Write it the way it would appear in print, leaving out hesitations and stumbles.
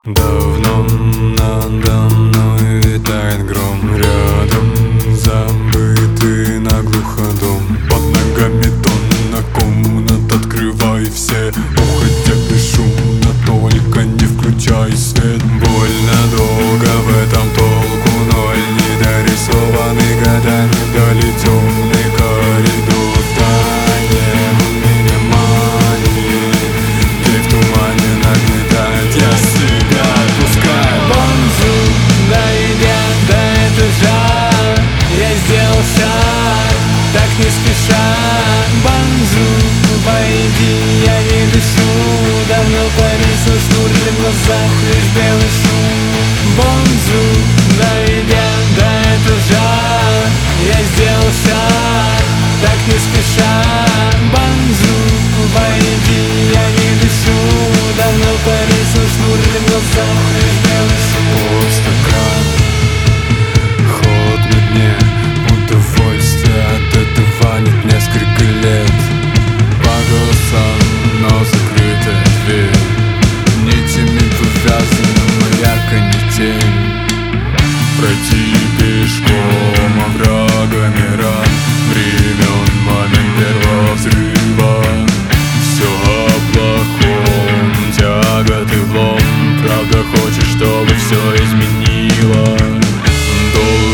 Давно надо мной витает гром. Рядом забытый наглухо дом. Под ногами тонна комнат, открывай все. Уходя бесшумно, только не включай свет. Больно долго в этом толку ноль. Недорисованный годами вдали темный коридор. Втайне меня манит, где в тумане нагнетает. Я себя отпускаю. Бонжур, дойдя до этажа, я сделал шаг, так не спеша. Бонжур, пойди, я не дышу. Давно повесил шнур, в глазах лишь белый шум. Бонжур, дойдя до этажа, я сделал шаг, так не спеша. Бонжур, пойди, я не дышу. Давно повесил шнур, в глазах лишь белый шум. Стакан, холод на дне, удовольствие от этого нет несколько лет. По голосам, но закрытая дверь, нитями повязана моя канитель. Пройти пешком оврагами ран времен, момент первого взрыва. Все о плохом, тяготы влом. Правда хочешь, чтобы все изменило. Долго